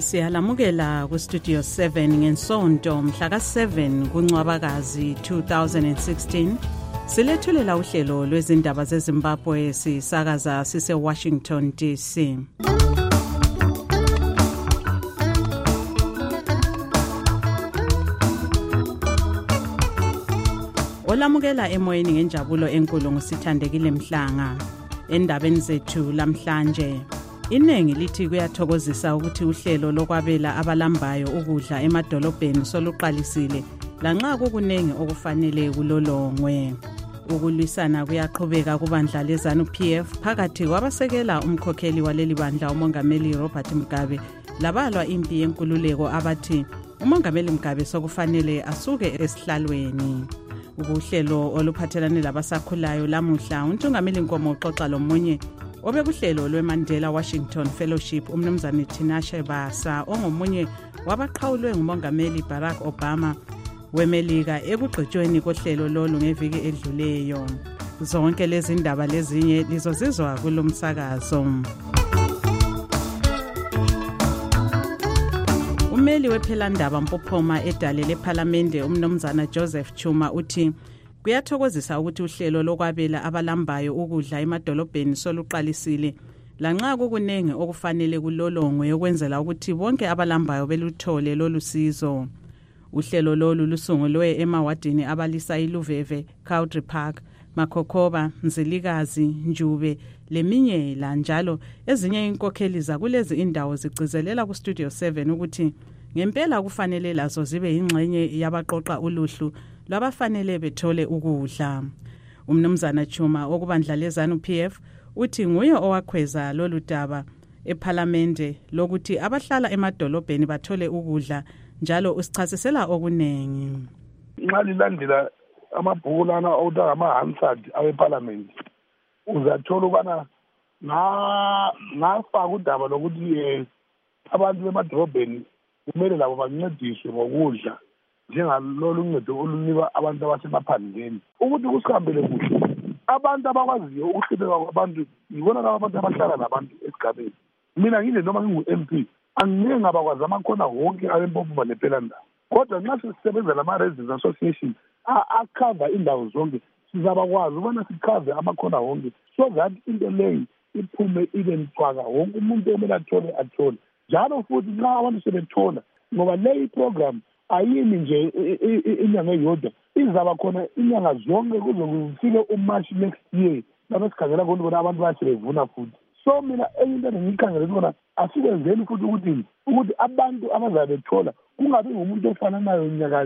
Siyalamukela ku Studio 7 ngensonto mhla ka7 kuNcwabakazi 2016. Silethulela uhlelo lwezindaba zeZimbabwe sisakaza sise Washington DC. Olamukela emoyeni ngenjabulo enkulu ngusithandekile Mhlanga. Endabeni zethu lamhlanje, inengi lithi kuyathokozisa ukuthi uhlelo lokwabela abalambayo ukudla emadolobheni soluqalisile lanxa kukunengi okufanele kulolongwe. Ukulwisana kuyaqhubeka kubandla leZANU-PF phakathi kwabasekela umkhokheli waleli bandla uMongameli Robert Mugabe labalwa impi yenkululeko abathi uMongameli Mugabe sokufanele asuke esihlalweni. Uhlelo oluphathelane labasakhulayo lamuhla uNtungameli Nkomo uxoxa lomunye obekuhlelo lweMandela Washington Fellowship umnumzane Tinashe Basa ongomunye wabaqhawulwe nguMongameli Barack Obama weMelika ekugqitshweni kohlelo lolu ngeviki edluleyo. Zonke lezi ndaba lezinye lizozizwa kulomsakazo. Umeli wephelandaba Mpophoma edale lePhalamende umnumzana Joseph Chuma uthi kuyathokozisa ukuthi uhlelo lokwabela abalambayo ukudla emadolobheni soluqalisile lanxa kukunengi okufanele kulolongwe ukwenzela ukuthi bonke abalambayo beluthole lolu sizo. Uhlelo lolu lusungulwe emawadini abalisa iLuveve, Cowdrey Park, Makokoba, Nzilikazi, Njube leminye la njalo ezinye inkokheli zakulezi indawo zigcizelela ku Studio 7 ukuthi ngempela kufanele lazo zibe ingxenye yabaqoqa uluhlu labafanele bethole ukudla. Umnumzana Chuma okubandla leZANU-PF uthi nguye owakhweza lolu daba ePhalamende lokuthi abahlala emadolobheni bathole ukudla njalo usichasisela okunengi. Nxa lilandela amabhuku lana awutangama-Hansard awePhalamende uzathola ukubana ngafaka udaba lokuthi abantu bemadolobheni kumele labo bancediswe ngokudla njengalolu uncedo olunikwa abantu abasemaphandleni ukuthi kusihambele kuhle. Abantu abakwaziyo ukuhleleka kwabantu yibona labo abantu abahlala nabantu esigabeni. Mina ngile noma ngingu-MP angeke ngabakwazi amakhona wonke abempophoma lephelandaba, kodwa nxa sisebenza lama-Residents Association akhava indawo zonke sizabakwazi ukubana sikhave amakhona wonke so that into leyo iphume ibe mcwaka wonke umuntu omele athole njalo futhi nxa abantu sebethola ngoba leyi program ayimi nje inyanga eyodwa izaba khona inyanga zonke kuze kufike uMarch next year lapho sikhangela khona abantu bayasebevuna futhi. So mina into engiyikhangele khona asikwenzeni futhi ukuthi abantu abazabe bethola kungabi ngumuntu ofananayo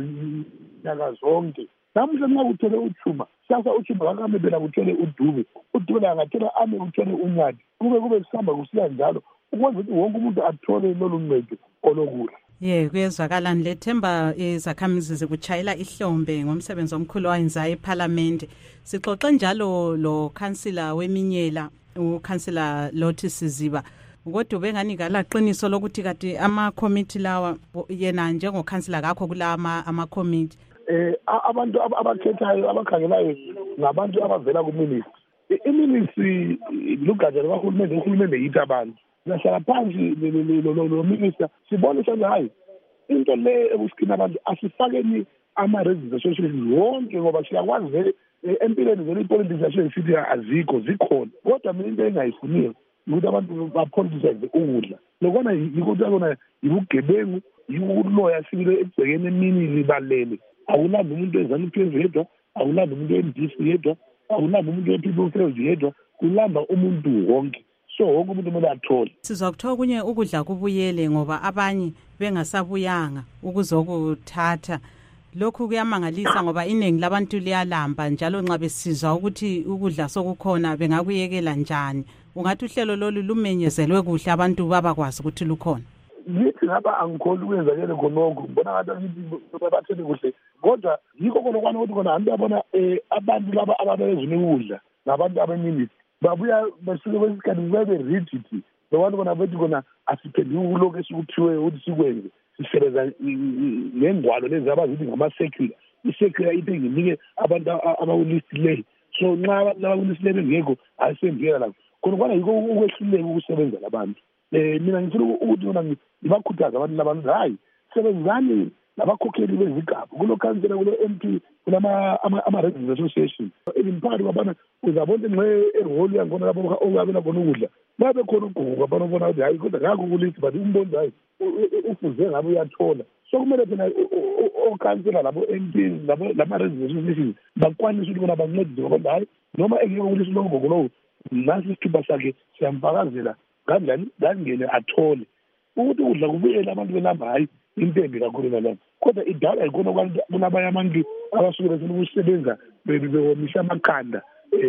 nyaka zonke. Namuhla nxa kuthole uChuma sasa uChuma kakame phela kuthole uDube angathola ame kuthole uNyati kube kusihamba kusiya njalo ukwenza ukuthi wonke umuntu athole lolu ncedo olokudla. Kuyezwakala nilethemba izakhamizi zikuchayela ihlombe ngomsebenzi omkhulu owenzayo ePhalamende. Sixoxe njalo lo councillor weminyela uCouncillor Lothi Siziba kodwa benganikala qiniso lokuthi kati ama-committee lawa yena njengokhansila kakho kulawa ama-committee abantu abakhethayo abakhangelayo ngabantu abavela kuministry. Iministry lugatsha lukahulumende, uhulumende yithi abantu siyahlala phansi lo minister sibone ukuthi hayi into le ebusikini abantu asifakeni ama-Residents Association wonke ngoba siyakwazi vele empilweni vele i-politics yasesithi azikho zikhona, kodwa mina into engayifuniyo ukuthi abantu bapoliticize ukudla lokona yikona yibugebengu yikuloya sibile ekubhekeni emini libalele. Awulanda umuntu weZANU-PF yedwa, awulanda umuntu we-MDC yedwa, awulanda umuntu we-People First yedwa, kulanda umuntu wonke. So wonke umuntu kumele athole. Sizakuthola kunye ukudla kubuyele ngoba abanye bengasabuyanga ukuzokuthatha. Lokhu kuyamangalisa ngoba iningi labantu liyalamba njalo nxa besizwa ukuthi ukudla sokukhona bengakuyekela njani. Ungathi uhlelo lolu lumenyezelwe kuhle abantu babakwazi ukuthi lukhona. Ngithi ngaba angikholi ukwenzakele khonokho ngibona ngathi ngithi bathele kuhle kodwa yikho khona ukuthi khona abantu yabona abantu laba ababezwe ukudla nabantu abaningi babuya besuke kwesikhathi bebe rigid lokho khona bethi khona asiphenduki kuloko esikuphiwe ukuthi sikwenze sisebenza ngengwalo lezi abazithi ngama-secular. I-secular into enginike abantu abawulistileyo so nxa abantu abawulistileyo bengekho ayisemvikela lapho khona yikho ukwehluleka ukusebenza labantu. mina ngifuna ukuthi mina ngibakhuthaza abantu labantu hayi sebenzani labakhokheli bezigaba kulo council kulo MP kulama ama-residents association even phakathi kwabana uzabona nxe eholu yangona lapho okabela khona ukudla babe khona ugugu kwabana ubona ukuthi hayi kodwa ngakho kulist but umboni hayi ufuze ngabe uyathola so kumele phela okansela labo MP lama-residents association bakwanise ukuthi bona bancedise ngoba hayi noma engeke kulisa lo mgogo lowo nasi isithupha sakhe siyamfakazela kanjani kangene athole ukuthi udla kubuyela abantu belamba hayi into embi kakhulu nalapho kodwa idala yikona kunabanye abantu abasuke befuna ukusebenza bewomisha amaqanda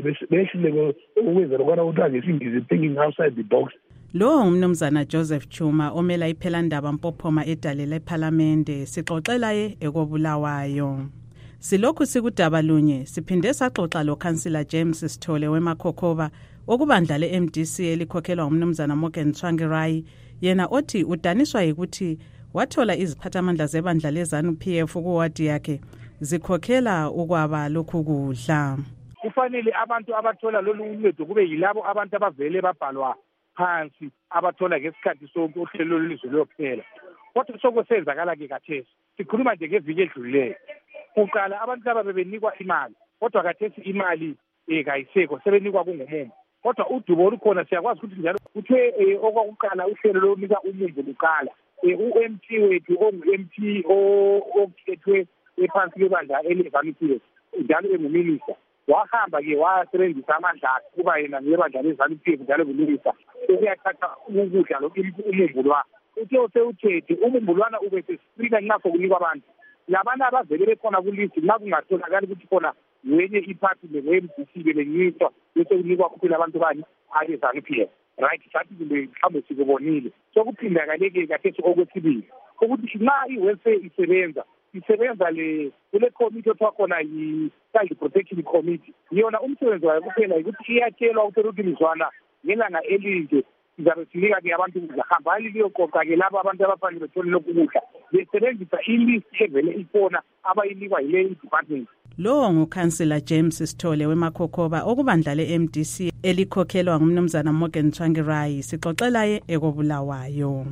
behlile ukwenzela ukwana ukuthi angesingizi thinking outside the box. Lo ngumnumzana Joseph Chuma omela iPhelandaba Mpophoma edale lePhalamende sixoxela ekobulawayo. Silokhu sikudaba lunye siphinde saxoxa lo Councillor James Sithole weMakhokhoba okubandla leMDC elikhokhelwa umnumzana Morgan Tsvangirai yena othi udaniswa yikuthi wathola iziphathamandla zebandla leZANU-PF kuwadi yakhe zikhokhela ukwaba lokhu kudla. Kufanele abantu abathola lolu uncedo kube yilabo abantu abavele babhalwa phansi abathola ngesikhathi sonke uhlelo lwelizwe lokuphela. Kodwa sokusenzakala ke kathesi sikhuluma nje ngeviki edlulileyo uqala abantu laba bebenikwa imali kodwa kathesi imali kayisekho sebenikwa kungumumbu kodwa udubo olukhona siyakwazi ukuthi njalo kuthe okwakuqala uhlelo lokunika umumbu luqala u-MP wethu ongu-MP okhethwe ephansi kwebandla eleZANU-PF njalo enguminista wahamba-ke wasebenzisa amandla akhe kuba yena ngebandla leZANU-PF njalo nguminista ukuyathatha ukudla umumbu lwa uthe sewuthethe umumbu lwana ube sesifika nxa sokunikwa abantu labana abavele bekhona kulist nxa kungatholakali ukuthi khona wenye iphathi le-MDC belenyiswa bese kunikwa kuphela abantu bani abeZANU-PF right sathi kumbe mhlawumbe sikubonile sokuphindakaleke kathesi okwesibili ukuthi nxa i-welfare isebenza kule committee othiwa khona yi-Child Protection Committee yona umsebenzi wayo kuphela ukuthi iyatshelwa ukuthi lizwana ngelanga elinje sizabe sinika-ke abantu ukudla hambani liyoqoqa-ke labo abantu abafanele bethole lokhu kudla besebenzisa ilist evele ikhona abayinikwa yile department. Lo nguCouncillor James Sithole weMakhokhoba okubandla leMDC elikhokhelwa ngumnumzana Morgan Tsvangirai sixoxela ekobulawayo.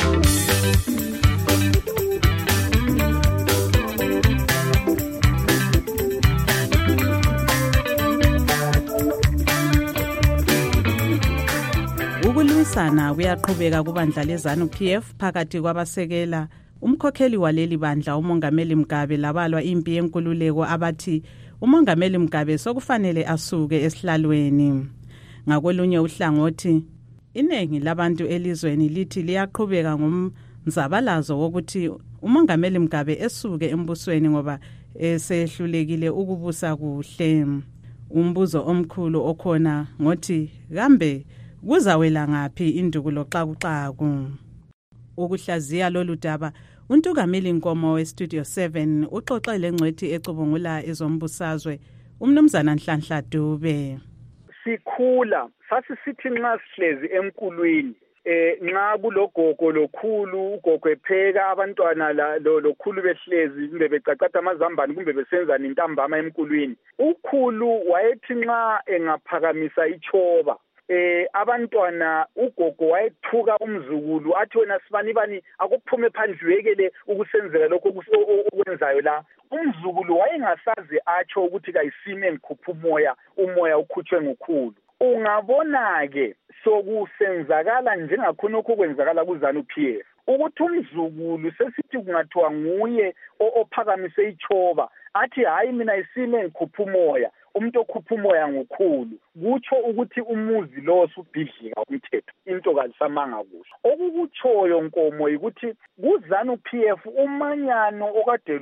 Ukulwisana kuyaqhubeka kubandla leZANU-PF phakathi kwabasekela umkhokheli waleli bandla uMongameli Mgabe labalwa impi yenkululeko abathi uMongameli Mgabe sokufanele asuke esihlalweni. Ngakolunye uhlangothi iningi labantu elizweni lithi liyaqhubeka ngomzabalazo wokuthi uMongameli Mgabe esuke embusweni ngoba esehlulekile ukubusa kuhle. Umbuzo omkhulu okhona ngothi kambe kuzawela ngaphi indukulo xakuxaku. Ukuhlaziya lolu daba uNtukameli Nkomo weStudio 7 uxoxele ngcwethi ecubungula ezombusazwe umnumzana Nhlanhla Dube. Sikhula sasisithi nxa sihlezi emkulwini nxa kulogogo lokhulu ugogo epheka abantwana lokhulu behlezi kumbe becacatha amazambane kumbe besenzana intambama emkulwini ukhulu wayethi nxa engaphakamisa ichoba abantwana ugogo wayethuka umzukulu athi wena sibanibani akuphume phandle uyekele ukusenzela lokho okwenzayo la umzukulu wayengasaze atsho ukuthi kayisime ngikhupha umoya ukhutshwe ngukhulu. Ungabona-ke sokusenzakala njengakhonokho kwenzakala kuZANU-PF ukuthi umzukulu sesithi kungathiwa nguye ophakamise ichoba athi hayi mina isime ngikhupha umoya umuntu okhupha umoya ngukhulu kutsho ukuthi umuzi lo usubhidlika umthetho into kalisamanga kuhle. Okukutshoyo Nkomo ukuthi kuZANU-PF umanyano okade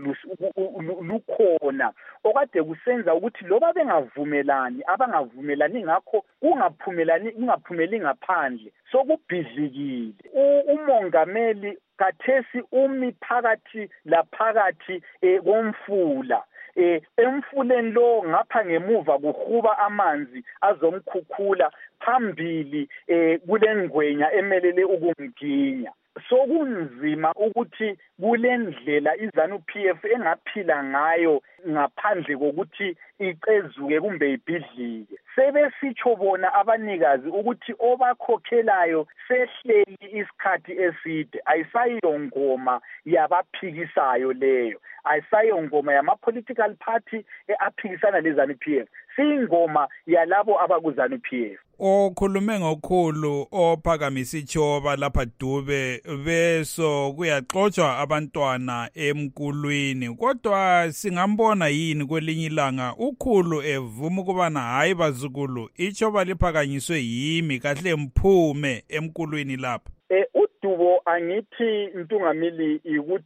lukhona okade kusenza ukuthi loba bengavumelani abangavumelani ngakho kungaphumeli ngaphandle sokubhidlikile. Umongameli kathesi umi phakathi laphakathi komfula emfuleni lo ngapha ngemuva kuhuba amanzi azomkhukhula phambili kulengwenya emelele ukumginya sokunzima ukuthi kulendlela iZANU-PF engaphila ngayo ngaphandle kokuthi icezuke kumbe ibhidlike. Sebesitsho bona abanikazi ukuthi obakhokhelayo sehleli isikhathi eside, ayisayongoma yabaphikisayo leyo, ayisayongoma yama-political party aphikisana leZANU-PF, siyingoma yalabo abakuZANU-PF. Okhulume ngokhulu ophakamisa ichoba lapha Dube beso kuyaxotsha abantwana emkulwini, kodwa singambona yini kwelinye ilanga ukhulu evuma ukubana hayi bazukulu ichoba liphakanyiswe yimi kahle mphume emkulwini lapha? uDubo angithi Ntungamili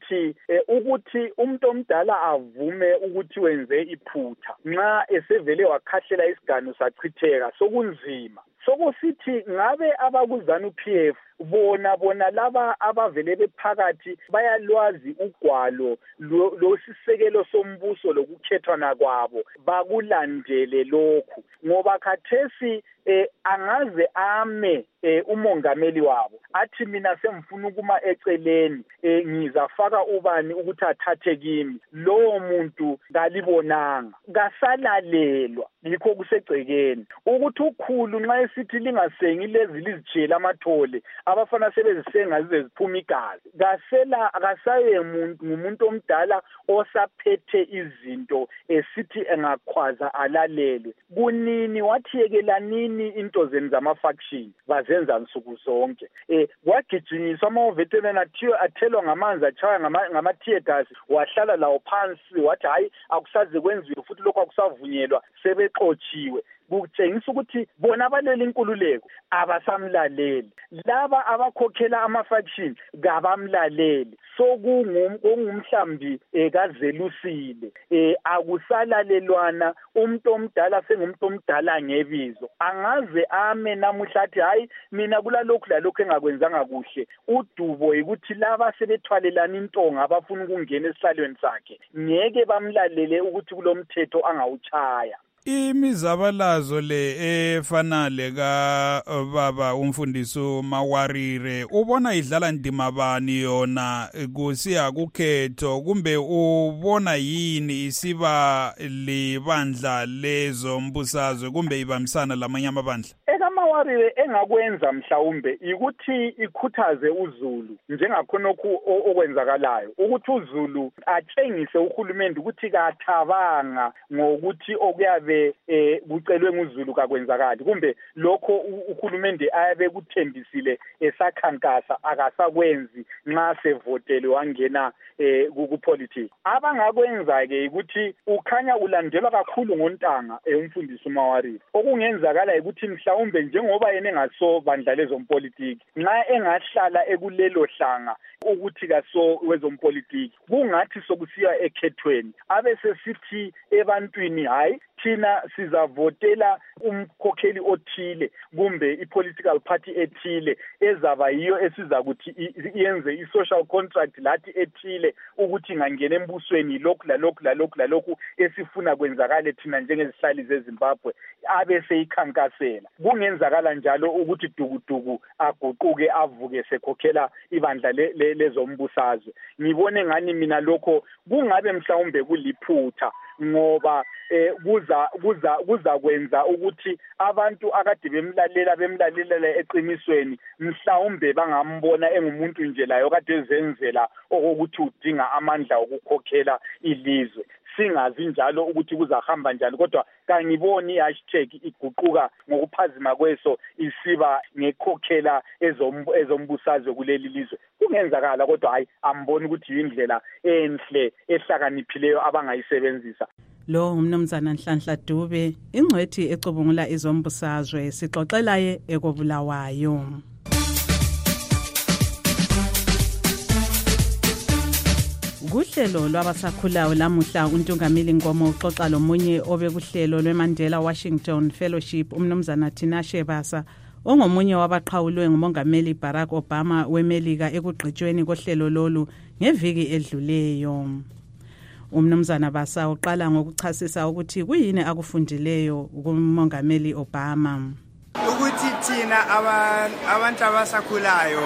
ukuthi umuntu omdala avume ukuthi wenze iphutha nxa esevele wakhahlela isiganu sachitheka sokunzima. Sokusithi ngabe abakuZANU-PF bona laba abavele bephakathi bayalwazi ugwalo losisekelo sombuso lokukhethwana kwabo, bakulandele lokhu ngoba khathesi angaze ame umongameli wabo athi mina semfuna ukuma eceleni ngizafaka ubani ukuthi athathe kimi, lowo muntu kalibonanga, kasalalelwa. Yikho kusegcekeni ukuthi ukhulu nxa esithi lingasengi lezi lizijela amathole abafana sebezisenga zize ziphuma igazi, akasaye ngumuntu omdala osaphethe izinto esithi engakhwaza alalelwe. Kunini wathi yekelanini into zenu zama-faction bazenza nsuku zonke. Kwagijinyiswa ama-veteran athelwa ngamanzi atshaya ngama-tear gas, wahlala lawo phansi wathi hayi akusaze kwenziwe futhi lokho akusavunyelwa, sebexotshiwe. Kutshengisa ukuthi bona abaleli inkululeko abasamlaleli, laba abakhokhela ama-faction kabamlaleli. Sokungumhlambi kazelusile, akusalalelwana. Umuntu omdala sengumuntu omdala ngebizo, angaze ame namuhla athi hayi mina kulalokhu lalokhu engakwenzanga kuhle. uDubo ukuthi laba sebethwalelana intonga abafuna ukungena esihlalweni sakhe ngeke bamlalele ukuthi kulomthetho angawuchaya. Imizabalazo le efana leka baba umfundisi Mawarire ubona idlala ndima bani yona kusiya kukhetho, kumbe ubona yini isiba libandla lezo mbusazwe kumbe ibamisana lamanye amabandla? Mawarire engakwenza mhlawumbe ukuthi ikhuthaze uZulu njengakhonokho okwenzakalayo, ukuthi uZulu atshengise uhulumende ukuthi kathabanga ngokuthi okuyabe kucelwe nguZulu kakwenzakali, kumbe lokho uhulumende ayabe kuthembisile esakhankasa akasakwenzi nxa sevotele wangena ku-politics. Abangakwenza-ke ukuthi ukhanya ulandelwa kakhulu ngontanga umfundisi Mawarire. Okungenzakala ukuthi mhlawumbe njengoba yena engasobandla lezompolitiki, nxa engahlala ekulelo hlanga ukuthi kaso wezompolitiki, kungathi sokusiya ekhethweni abe sesithi ebantwini hayi thina sizavotela umkhokheli othile kumbe i-political party ethile ezaba yiyo esizakuthi yenze i-social contract lathi ethile ukuthi ngangena embusweni lokhu esifuna kwenzakale thina njengezihlali zeZimbabwe, abe seyikhankasela. Kungenzakala njalo ukuthi dukuduku aguquke avuke sekhokhela ibandla lezombusazwe. Ngibone ngani mina lokho kungabe mhlawumbe kuliphutha ngoba kuza kwenza ukuthi abantu akade bemlalela eqinisweni mhlawumbe bangambona engumuntu nje layo kade ezenzela okokuthi udinga amandla okukhokhela ilizwe. Singazi njalo ukuthi kuzahamba njani, kodwa kangiboni i-hashtag iguquka ngokuphazima kweso isiba ngekhokhela ezombusazwe kuleli lizwe. Kungenzakala kodwa hayi amboni ukuthi yindlela enhle ehlakaniphileyo abangayisebenzisa. Lo umnumzana Nhlanhla Dube, ingcwethi ecubungula izombusazwe, sixoxelaye ekobulawayo. Kuhlelo lwabasakhulayo lamuhla uNtungamili Nkomo uxoxa lomunye obekuhlelo lweMandela Washington Fellowship umnumzana Tinashe Basa, ongomunye wabaqhawulwe ngumongameli Barack Obama weMelika ekugqitshweni kohlelo lolu ngeviki edluleyo. Umnumzana Basa uqala ngokuchasisa ukuthi kuyini akufundileyo kumongameli Obama. Ukuthi thina abantu abasakhulayo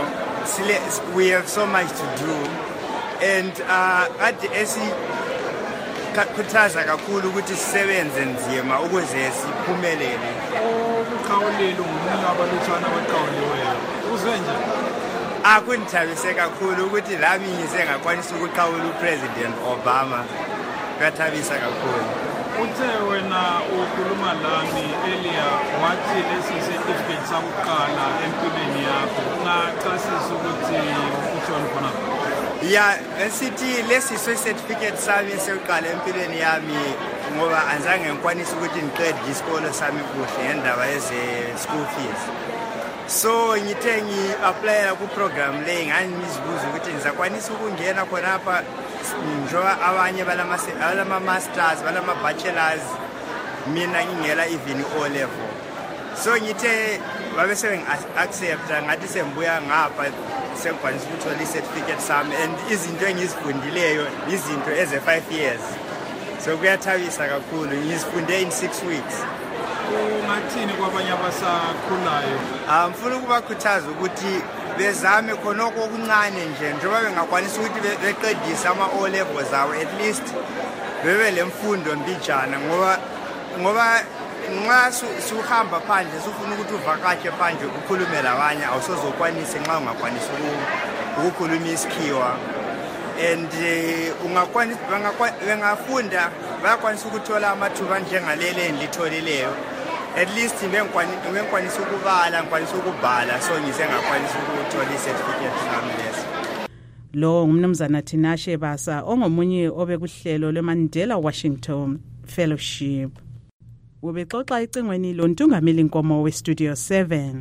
we have so much to do, and kade esikhuthaza kakhulu ukuthi sisebenze nzima ukuze siphumelele. Ukuqhawulile ngumunye wabalutshwana abaqhawuliweyo. Uzwe nje? Akundithabise kakhulu ukuthi lami ngize ngakwanisa ukuqhawula uPresident Obama. Kuyathabisa kakhulu. Uthe wena ukhuluma lami earlier wathi lesi certificate sakuqala empilweni yakho. Ungachasisa ukuthi utshoni khona? Yeah, esithi lesi certificate sami sokuqala empilweni yami ngoba anzange ngikwanisa ukuthi ngiqede isikole sami kuhle ngendaba yeze school fees. So ngithe ngi-applyela ku-program le ngangizibuza ukuthi ngizakwanisa ukungena khonapha njengoba abanye balama-masters balama-bachelors mina ngingela even O-level. So ngithe babe sebengi-accepta ngathi sembuya ngapha sengikwanisa ukuthola i-certificate sami and izinto engizifundileyo izinto eze-5 years. So kuyathabisa kakhulu, ngizifunde in 6 weeks. Ungathini kwabanye abasakhulayo? Mfuna ukubakhuthaza ukuthi bezame khonoko okuncane nje njengoba bengakwanisa ukuthi beqedise ama-O-levels abo, at least bebe lemfundo mbijana ngoba nxa suhamba phandle sufuna ukuthi uvakashe phandle ukhulume labanye awusozokwanisa nxa ungakwanisa ukukhuluma isikhiwa. And bengafunda bayakwanisa ukuthola amathuba njengalele endilitholileyo. At least ngikwanisa ukubala, ngikwanisa ukubhala, so ngisengakwanisa ukuthola i-certificate sami leso. Lo ngumnumzana Tinashe Basa ongomunye obekuhlelo leMandela Washington Fellowship. Ubexoxa icingweni lontungameli inkomo weStudio 7.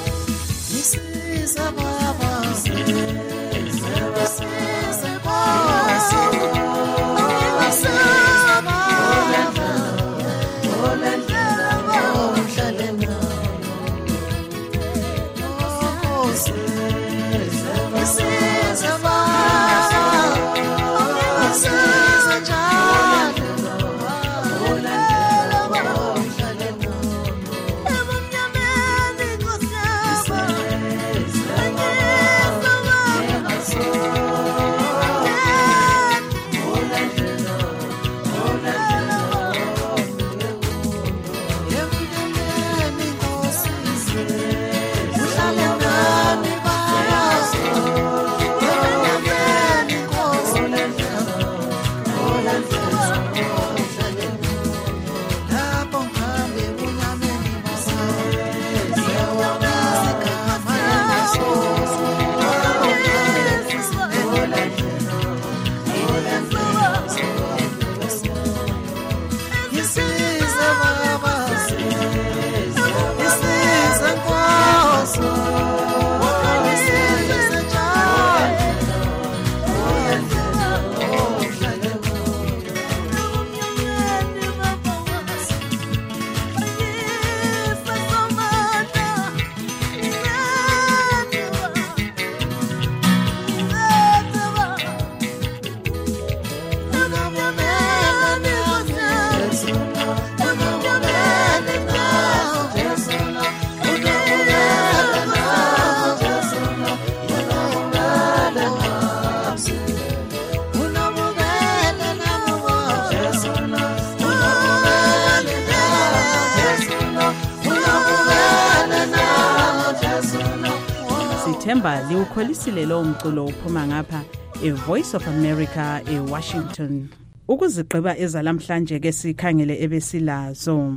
Themba liwukholisile lo umculo uphuma ngapha eVoice of America eWashington. Ukuzigqiba ezalamhlanje ke sikhangele ebesilazo.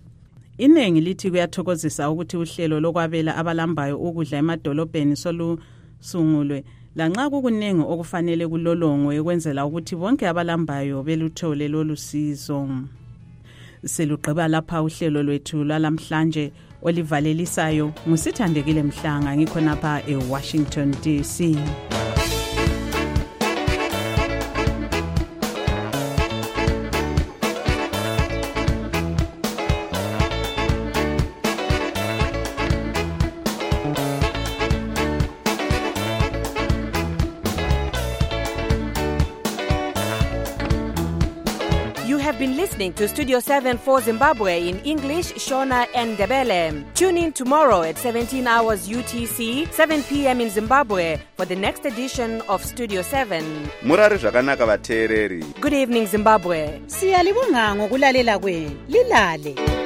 Inengi lithi kuyathokozisa ukuthi uhlelo lokwabela abalambayo ukudla emadolobheni solusungulwe lanxa kukunengi okufanele kulolongwe ukwenzela ukuthi bonke abalambayo beluthole lolusizo. Selugqiba lapha uhlelo lwethu lalamhlanje olivalelisayo ngusithandekile Mhlanga ngikhonapha eWashington DC. have been listening to Studio 7 for Zimbabwe in English, Shona and Ndebele. Tune in tomorrow at 17 hours UTC, 7 p.m. in Zimbabwe for the next edition of Studio 7. Murari zvakanaka vateereri. Good evening, Zimbabwe. Siyalibonga ngokulalela kwenu. Lilale.